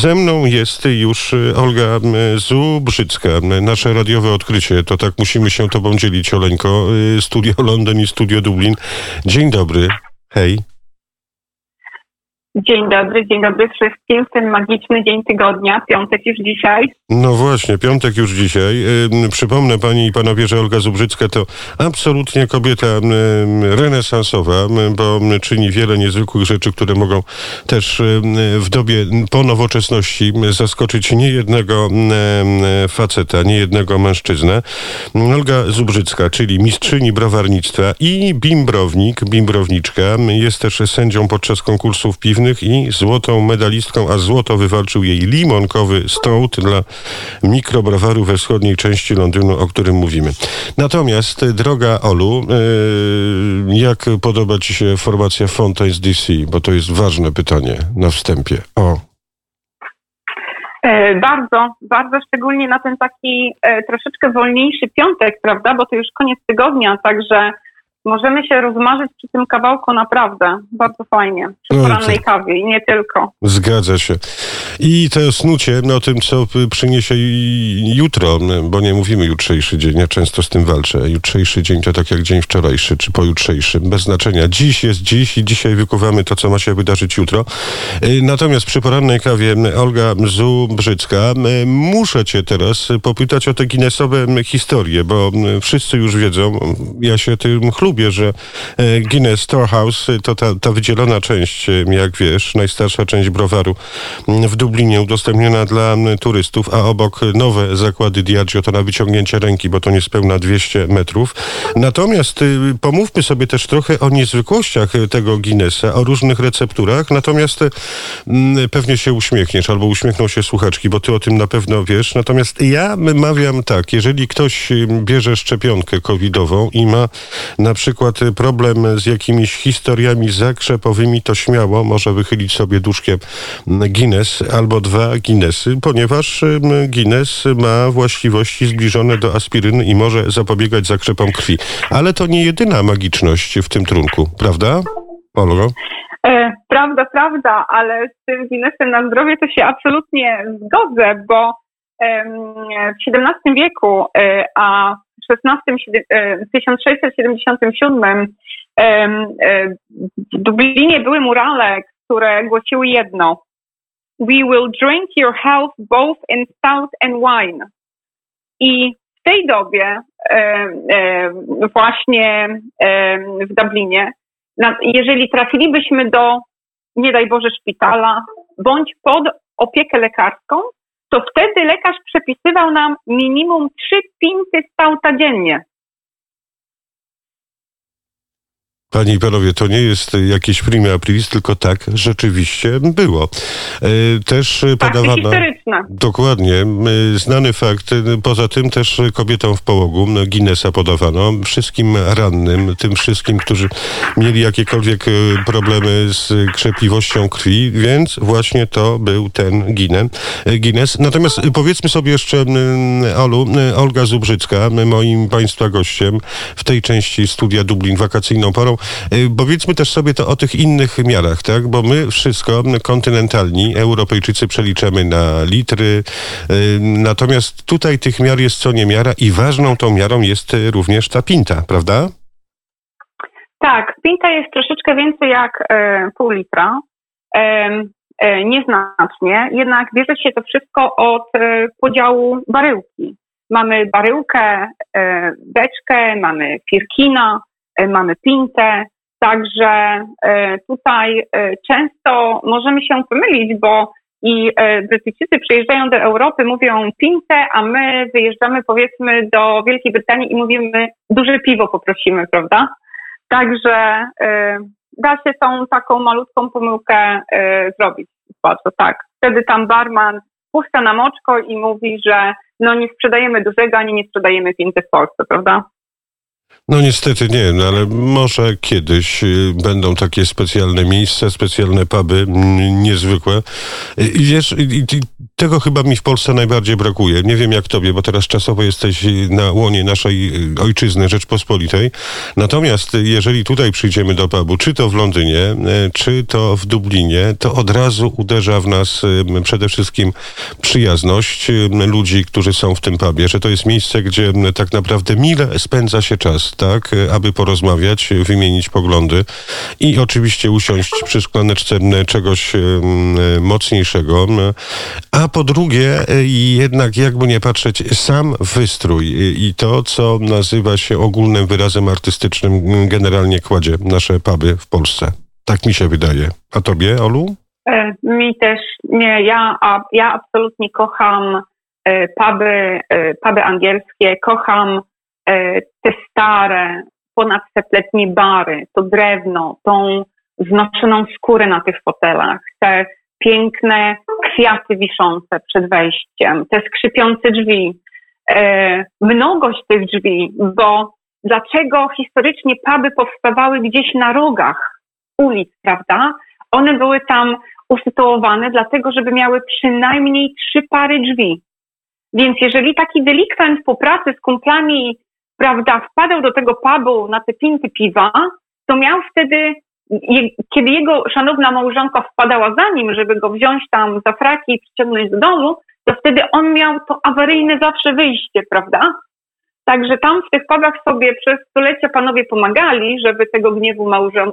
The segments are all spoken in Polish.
Ze mną jest już Olga Zubrzycka, nasze radiowe odkrycie. To tak musimy się tobą dzielić, Oleńko. Studio Londyn i Studio Dublin. Dzień dobry. Hej. Dzień dobry wszystkim w ten magiczny dzień tygodnia, piątek już dzisiaj. No właśnie, piątek już dzisiaj. Przypomnę pani i panowie, że Olga Zubrzycka to absolutnie kobieta renesansowa, bo czyni wiele niezwykłych rzeczy, które mogą też w dobie po nowoczesności zaskoczyć niejednego faceta, niejednego mężczyznę. Olga Zubrzycka, czyli mistrzyni browarnictwa i bimbrowniczka, jest też sędzią podczas konkursów piwnych i złotą medalistką, a złoto wywalczył jej limonkowy stout dla mikrobrowaru we wschodniej części Londynu, o którym mówimy. Natomiast, droga Olu, jak podoba ci się formacja Fountains DC? Bo to jest ważne pytanie na wstępie. Bardzo, szczególnie na ten taki troszeczkę wolniejszy piątek, prawda, bo to już koniec tygodnia, także możemy się rozmarzyć przy tym kawałku naprawdę. Bardzo fajnie. Przy porannej kawie i nie tylko. Zgadza się. I to snucie o tym, co przyniesie jutro, bo nie mówimy jutrzejszy dzień, ja często z tym walczę. Jutrzejszy dzień to tak jak dzień wczorajszy, czy pojutrzejszy. Bez znaczenia. Dziś jest dziś i dzisiaj wykuwamy to, co ma się wydarzyć jutro. Natomiast przy porannej kawie Olga Zubrzycka, muszę cię teraz popytać o te Guinnessowe historie, bo wszyscy już wiedzą, ja się tym chlubię, że Guinness Storehouse to ta wydzielona część, jak wiesz, najstarsza część browaru w Dublinie, udostępniona dla turystów, a obok nowe zakłady Diageo to na wyciągnięcie ręki, bo to niespełna 200 metrów. Natomiast pomówmy sobie też trochę o niezwykłościach tego Guinnessa, o różnych recepturach, natomiast pewnie się uśmiechniesz, albo uśmiechną się słuchaczki, bo ty o tym na pewno wiesz. Natomiast ja mawiam tak, jeżeli ktoś bierze szczepionkę covidową i ma na przykład problem z jakimiś historiami zakrzepowymi, to śmiało może wychylić sobie duszkiem Guinness albo 2 Guinnessy, ponieważ Guinness ma właściwości zbliżone do aspiryny i może zapobiegać zakrzepom krwi. Ale to nie jedyna magiczność w tym trunku, prawda, Olgo? Prawda, ale z tym Guinnessem na zdrowie to się absolutnie zgodzę, bo w XVII wieku, a w 1677 w Dublinie były murale, które głosiły jedno: "We will drink your health both in stout and wine". I w tej dobie właśnie w Dublinie, jeżeli trafilibyśmy do, nie daj Boże, szpitala bądź pod opiekę lekarską, to wtedy lekarz przepisywał nam minimum 3 pinty stouta dziennie. Panie i panowie, to nie jest jakieś prima aprilis, tylko tak rzeczywiście było. Też podawano... historyczne. Dokładnie. Znany fakt. Poza tym też kobietom w połogu Guinnessa podawano. Wszystkim rannym, tym wszystkim, którzy mieli jakiekolwiek problemy z krzepliwością krwi, więc właśnie to był ten Guinness. Natomiast powiedzmy sobie jeszcze, Olu, Olga Zubrzycka, moim państwa gościem w tej części Studia Dublin wakacyjną porą. Powiedzmy też sobie to o tych innych miarach, tak? Bo my wszystko, kontynentalni, Europejczycy, przeliczamy na litry, natomiast tutaj tych miar jest co niemiara i ważną tą miarą jest również ta pinta, prawda? Tak, pinta jest troszeczkę więcej jak pół litra, nieznacznie, jednak bierze się to wszystko od podziału baryłki. Mamy baryłkę, beczkę, mamy firkina, mamy pintę, także tutaj często możemy się pomylić, bo i Brytyjczycy przyjeżdżają do Europy, mówią pintę, a my wyjeżdżamy powiedzmy do Wielkiej Brytanii i mówimy duże piwo poprosimy, prawda? Także da się tą taką malutką pomyłkę zrobić bardzo, tak. Wtedy tam barman puszcza nam oczko i mówi, że no nie sprzedajemy dużego, ani nie sprzedajemy pinty w Polsce, prawda? No niestety nie, no ale może kiedyś będą takie specjalne miejsca, specjalne puby, niezwykłe. I wiesz, tego chyba mi w Polsce najbardziej brakuje. Nie wiem jak tobie, bo teraz czasowo jesteś na łonie naszej ojczyzny Rzeczpospolitej. Natomiast jeżeli tutaj przyjdziemy do pubu, czy to w Londynie, czy to w Dublinie, to od razu uderza w nas przede wszystkim przyjazność ludzi, którzy są w tym pubie, że to jest miejsce, gdzie tak naprawdę mile spędza się czas, tak, aby porozmawiać, wymienić poglądy i oczywiście usiąść przy szklaneczce czegoś mocniejszego. A po drugie, jednak jakby nie patrzeć, sam wystrój i to, co nazywa się ogólnym wyrazem artystycznym, generalnie kładzie nasze puby w Polsce. Tak mi się wydaje. A tobie, Olu? Mi też nie. Ja absolutnie kocham puby angielskie, kocham te stare, ponad setletnie bary, to drewno, tą znoszoną skórę na tych fotelach, te piękne kwiaty wiszące przed wejściem, te skrzypiące drzwi, mnogość tych drzwi, bo dlaczego historycznie puby powstawały gdzieś na rogach ulic, prawda? One były tam usytuowane dlatego, żeby miały przynajmniej 3 pary drzwi. Więc jeżeli taki delikwent po pracy z kumplami, prawda, wpadał do tego pubu na te pinty piwa, to miał wtedy, kiedy jego szanowna małżonka wpadała za nim, żeby go wziąć tam za fraki i przyciągnąć do domu, to wtedy on miał to awaryjne zawsze wyjście, prawda? Także tam w tych pubach sobie przez stulecia panowie pomagali, żeby tego gniewu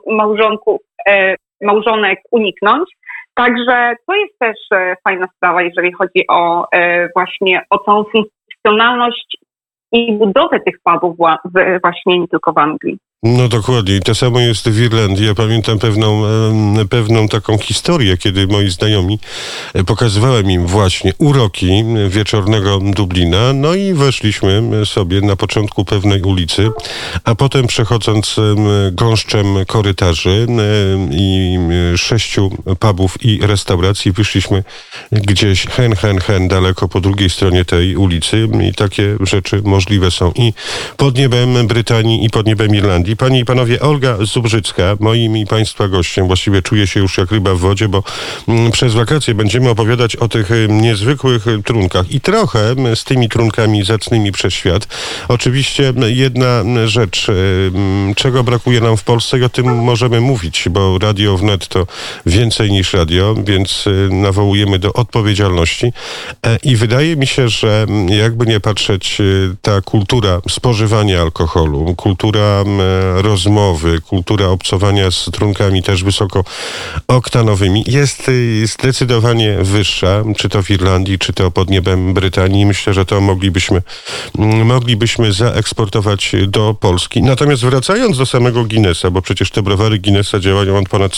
małżonek uniknąć. Także to jest też fajna sprawa, jeżeli chodzi o właśnie o tą funkcjonalność i budowę tych pubów właśnie nie tylko w Anglii. No dokładnie. I to samo jest w Irlandii. Ja pamiętam pewną taką historię, kiedy moi znajomi pokazywałem im właśnie uroki wieczornego Dublina, no i weszliśmy sobie na początku pewnej ulicy, a potem przechodząc gąszczem korytarzy i 6 pubów i restauracji wyszliśmy gdzieś hen daleko po drugiej stronie tej ulicy i takie rzeczy możliwe są i pod niebem Brytanii i pod niebem Irlandii. Panie i panowie, Olga Zubrzycka, moim i państwa gościem, właściwie czuję się już jak ryba w wodzie, bo przez wakacje będziemy opowiadać o tych niezwykłych trunkach i trochę z tymi trunkami zacnymi przez świat. Oczywiście jedna rzecz, czego brakuje nam w Polsce i o tym możemy mówić, bo Radio Wnet to więcej niż radio, więc nawołujemy do odpowiedzialności i wydaje mi się, że jakby nie patrzeć, ta kultura spożywania alkoholu, kultura rozmowy, kultura obcowania z trunkami też wysokooktanowymi jest zdecydowanie wyższa, czy to w Irlandii, czy to pod niebem Brytanii. Myślę, że to moglibyśmy zaeksportować do Polski. Natomiast wracając do samego Guinnessa, bo przecież te browary Guinnessa działają od ponad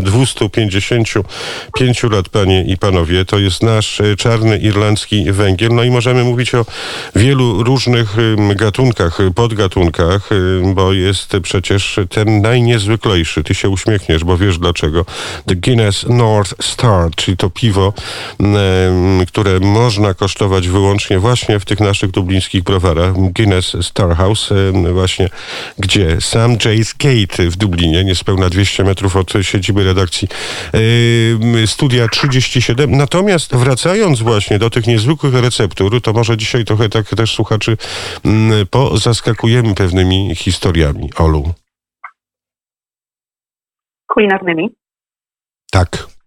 255 lat, panie i panowie. To jest nasz czarny irlandzki węgiel. No i możemy mówić o wielu różnych gatunkach, podgatunkach, bo jest przecież ten najniezwyklejszy. Ty się uśmiechniesz, bo wiesz dlaczego. The Guinness North Star, czyli to piwo, które można kosztować wyłącznie właśnie w tych naszych dublińskich browarach. Guinness Star House, właśnie gdzie sam Jay's Gate w Dublinie, niespełna 200 metrów od siedziby redakcji Studia 37. Natomiast wracając właśnie do tych niezwykłych receptur, to może dzisiaj trochę tak też słuchaczy pozaskakujemy pewnymi historiami. Olu. Kulinarnymi? Tak.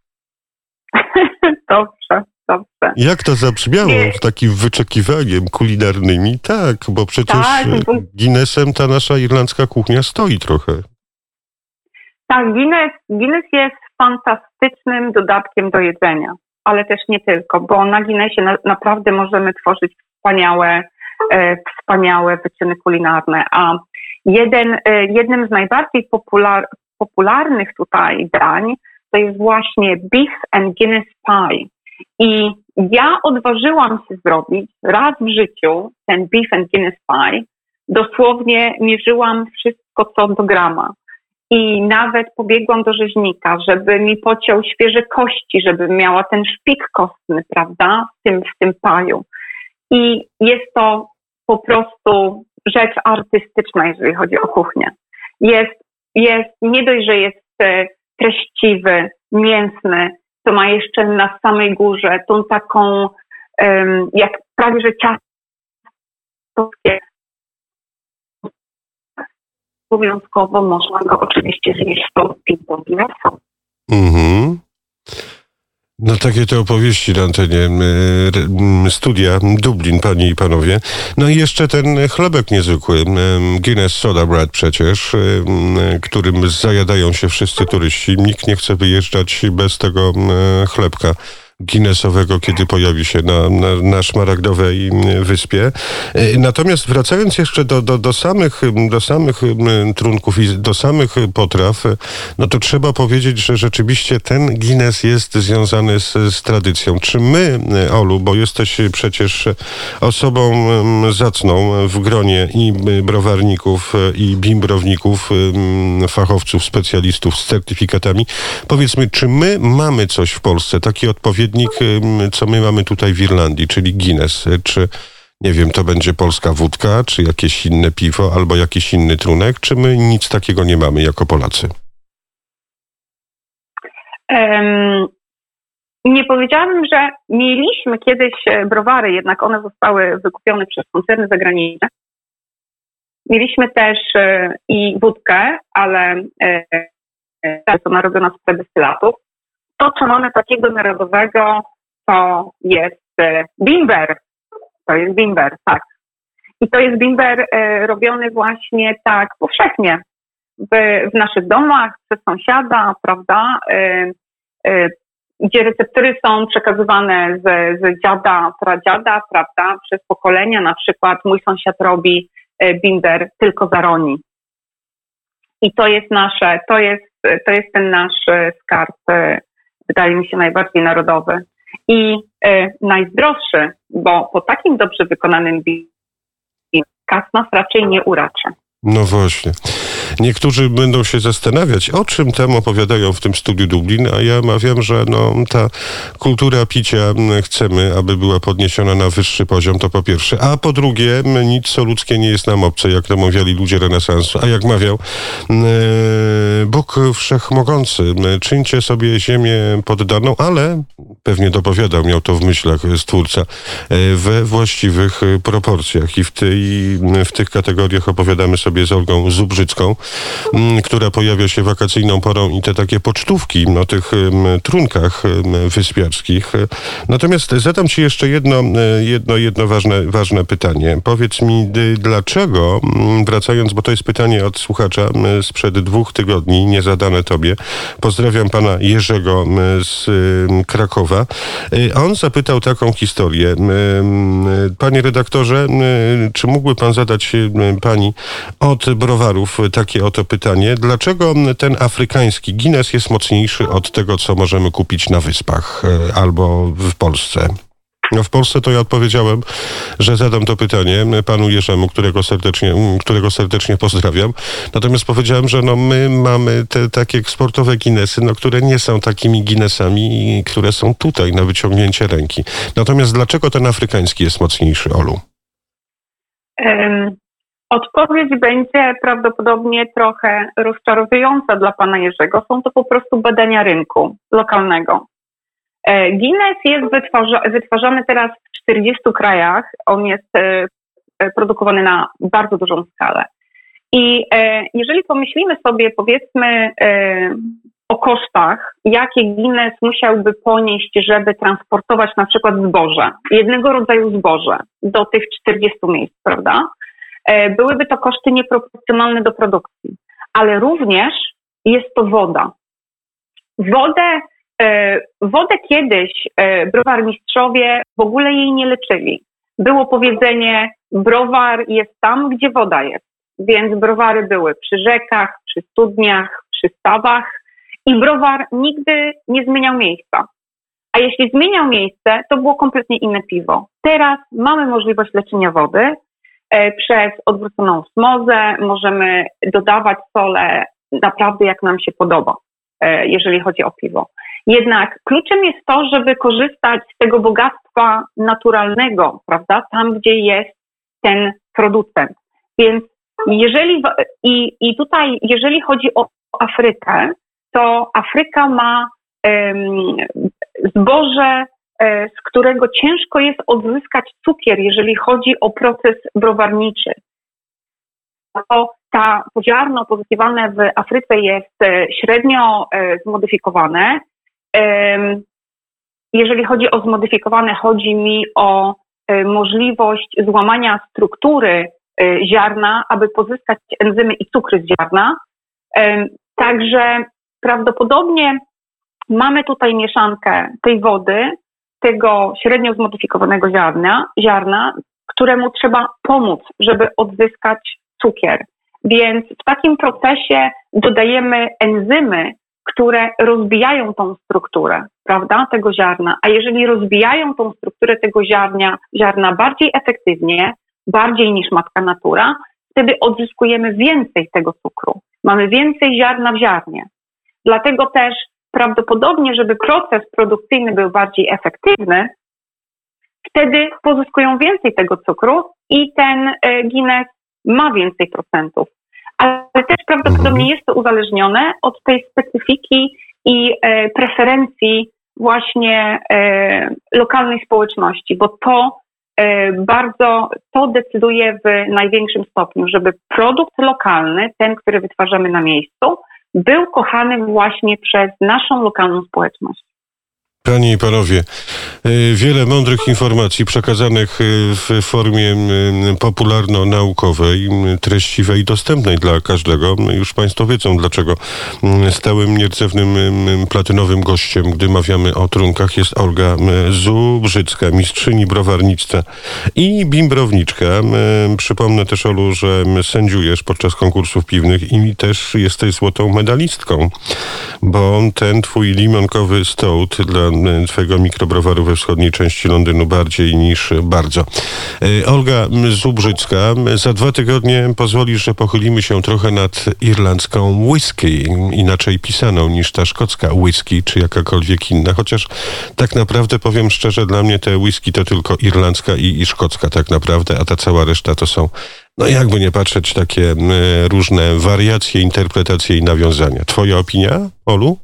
Dobrze. Jak to zabrzmiało z takim wyczekiwaniem kulinarnymi? Tak, bo przecież Guinnessem ta nasza irlandzka kuchnia stoi trochę. Tak, Guinness jest fantastycznym dodatkiem do jedzenia, ale też nie tylko, bo na Guinnessie naprawdę możemy tworzyć wspaniałe wyczyny kulinarne, a jednym z najbardziej popularnych tutaj dań to jest właśnie Beef and Guinness Pie. I ja odważyłam się zrobić raz w życiu ten Beef and Guinness Pie. Dosłownie mierzyłam wszystko co do grama. I nawet pobiegłam do rzeźnika, żeby mi pociął świeże kości, żebym miała ten szpik kostny, prawda, w tym paju. I jest to po prostu rzecz artystyczna, jeżeli chodzi o kuchnię. Jest nie dość, że jest treściwy, mięsny, to ma jeszcze na samej górze tą taką, jak prawie że ciasto. Obowiązkowo można go oczywiście zjeść z pintą Guinnessa. Mhm. No takie te opowieści na antenie studia Dublin, panie i panowie. No i jeszcze ten chlebek niezwykły, Guinness Soda Bread przecież, którym zajadają się wszyscy turyści. Nikt nie chce wyjeżdżać bez tego chlebka Guinnessowego, kiedy pojawi się na Szmaragdowej Wyspie. Natomiast wracając jeszcze do samych trunków i do samych potraw, no to trzeba powiedzieć, że rzeczywiście ten Guinness jest związany z tradycją. Czy my, Olu, bo jesteś przecież osobą zacną w gronie i browarników, i bimbrowników, fachowców, specjalistów z certyfikatami, powiedzmy, czy my mamy coś w Polsce, taki odpowiednik, co my mamy tutaj w Irlandii, czyli Guinness, czy nie wiem, to będzie polska wódka, czy jakieś inne piwo, albo jakiś inny trunek, czy my nic takiego nie mamy jako Polacy? Nie powiedziałabym, że mieliśmy kiedyś browary, jednak one zostały wykupione przez koncerny zagraniczne. Mieliśmy też i wódkę, ale to narobiona z destylatów. To, co mamy takiego narodowego, to jest bimber. To jest bimber, tak. I to jest bimber robiony właśnie tak powszechnie w naszych domach, przez sąsiada, prawda, gdzie receptury są przekazywane z dziada, pradziada, prawda, przez pokolenia. Na przykład mój sąsiad robi bimber tylko z Aroni. I to jest ten nasz skarb, wydaje mi się, najbardziej narodowy. I najzdrowszy, bo po takim dobrze wykonanym kas nas raczej nie uraczy. No właśnie. Niektórzy będą się zastanawiać, o czym tam opowiadają w tym studiu Dublin, a ja mawiam, że ta kultura picia chcemy, aby była podniesiona na wyższy poziom, to po pierwsze. A po drugie, nic co ludzkie nie jest nam obce, jak to mawiali ludzie renesansu. A jak mawiał Bóg Wszechmogący, czyńcie sobie ziemię poddaną, ale pewnie dopowiadał, miał to w myślach Stwórca, we właściwych proporcjach. I w tych kategoriach opowiadamy sobie z Olgą Zubrzycką, która pojawia się wakacyjną porą i te takie pocztówki o tych trunkach wyspiarskich. Natomiast zadam ci jeszcze jedno ważne pytanie. Powiedz mi, dlaczego, wracając, bo to jest pytanie od słuchacza sprzed 2 tygodni, nie zadane tobie. Pozdrawiam pana Jerzego z Krakowa. On zapytał taką historię. Panie redaktorze, czy mógłby pan zadać pani od browarów takie oto pytanie. Dlaczego ten afrykański Guinness jest mocniejszy od tego, co możemy kupić na Wyspach albo w Polsce? No w Polsce to ja odpowiedziałem, że zadam to pytanie panu Jerzemu, którego serdecznie pozdrawiam. Natomiast powiedziałem, że my mamy te takie eksportowe Guinnessy, które nie są takimi Guinnessami, które są tutaj na wyciągnięcie ręki. Natomiast dlaczego ten afrykański jest mocniejszy, Olu? Odpowiedź będzie prawdopodobnie trochę rozczarowująca dla pana Jerzego. Są to po prostu badania rynku lokalnego. Guinness jest wytwarzany teraz w 40 krajach. On jest produkowany na bardzo dużą skalę. I jeżeli pomyślimy sobie, powiedzmy, o kosztach, jakie Guinness musiałby ponieść, żeby transportować na przykład zboże, jednego rodzaju zboże do tych 40 miejsc, prawda? Byłyby to koszty nieproporcjonalne do produkcji. Ale również jest to woda. Wodę kiedyś browarmistrzowie w ogóle jej nie leczyli. Było powiedzenie, browar jest tam, gdzie woda jest. Więc browary były przy rzekach, przy studniach, przy stawach i browar nigdy nie zmieniał miejsca. A jeśli zmieniał miejsce, to było kompletnie inne piwo. Teraz mamy możliwość leczenia wody przez odwróconą osmozę. Możemy dodawać sole naprawdę jak nam się podoba, jeżeli chodzi o piwo. Jednak kluczem jest to, żeby korzystać z tego bogactwa naturalnego, prawda, tam gdzie jest ten producent. Więc jeżeli chodzi o Afrykę, to Afryka ma zboże, z którego ciężko jest odzyskać cukier, jeżeli chodzi o proces browarniczy. To ziarno pozyskiwane w Afryce jest średnio zmodyfikowane. Jeżeli chodzi o zmodyfikowane, chodzi mi o możliwość złamania struktury ziarna, aby pozyskać enzymy i cukry z ziarna. Także prawdopodobnie mamy tutaj mieszankę tej wody, tego średnio zmodyfikowanego ziarna, któremu trzeba pomóc, żeby odzyskać cukier. Więc w takim procesie dodajemy enzymy, które rozbijają tą strukturę, prawda, tego ziarna. A jeżeli rozbijają tą strukturę tego ziarna bardziej efektywnie, bardziej niż matka natura, wtedy odzyskujemy więcej tego cukru. Mamy więcej ziarna w ziarnie. Dlatego też prawdopodobnie, żeby proces produkcyjny był bardziej efektywny, wtedy pozyskują więcej tego cukru i ten Guinness ma więcej procentów. Ale też prawdopodobnie jest to uzależnione od tej specyfiki i preferencji właśnie lokalnej społeczności, bo to decyduje w największym stopniu, żeby produkt lokalny, ten, który wytwarzamy na miejscu, był kochany właśnie przez naszą lokalną społeczność. Panie i panowie, wiele mądrych informacji przekazanych w formie popularno-naukowej, treściwej i dostępnej dla każdego. Już państwo wiedzą, dlaczego stałym, nierdzewnym, platynowym gościem, gdy mawiamy o trunkach, jest Olga Zubrzycka, mistrzyni browarnictwa i bimbrowniczka. Przypomnę też, Olu, że sędziujesz podczas konkursów piwnych i też jesteś złotą medalistką, bo ten twój limonkowy stout dla twojego mikrobrowaru we wschodniej części Londynu bardziej niż bardzo. Olga Zubrzycka, za 2 tygodnie pozwolisz, że pochylimy się trochę nad irlandzką whisky, inaczej pisaną niż ta szkocka whisky, czy jakakolwiek inna, chociaż tak naprawdę, powiem szczerze, dla mnie te whisky to tylko irlandzka i szkocka tak naprawdę, a ta cała reszta to są, no jakby nie patrzeć, takie różne wariacje, interpretacje i nawiązania. Twoja opinia, Olu?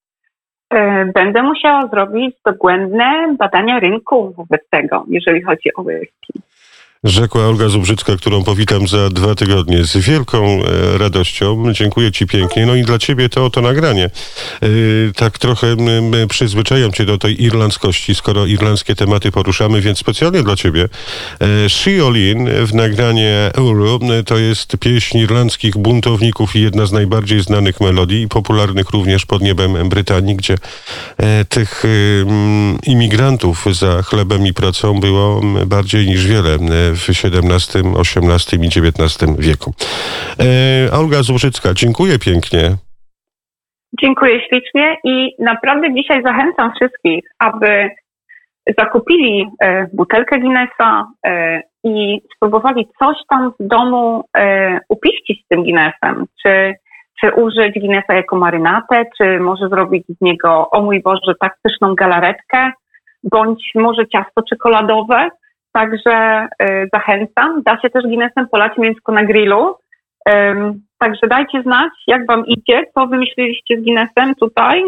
Będę musiała zrobić dogłębne badania rynku wobec tego, jeżeli chodzi o whisky. Rzekła Olga Zubrzycka, którą powitam za 2 tygodnie z wielką radością. Dziękuję ci pięknie. No i dla ciebie to oto nagranie. Tak trochę przyzwyczajam cię do tej irlandzkości, skoro irlandzkie tematy poruszamy, więc specjalnie dla ciebie Sheolin w nagranie Uru. To jest pieśń irlandzkich buntowników i jedna z najbardziej znanych melodii i popularnych również pod niebem Brytanii, gdzie tych imigrantów za chlebem i pracą było bardziej niż wiele w XVII, XVIII i XIX wieku. Olga Zubrzycka, dziękuję pięknie. Dziękuję ślicznie i naprawdę dzisiaj zachęcam wszystkich, aby zakupili butelkę Guinnessa i spróbowali coś tam w domu upiścić z tym Guinnessem. Czy użyć Guinnessa jako marynatę, czy może zrobić z niego, o mój Boże, tak pyszną galaretkę, bądź może ciasto czekoladowe. Także zachęcam. Da się też Guinnessem polać mięsko na grillu. Także dajcie znać, jak wam idzie, co wymyśliliście z Guinnessem tutaj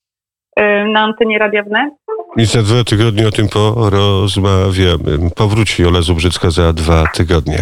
na antenie Radia Wnet. I za 2 tygodnie o tym porozmawiamy. Powróci Ola Zubrzycka za 2 tygodnie.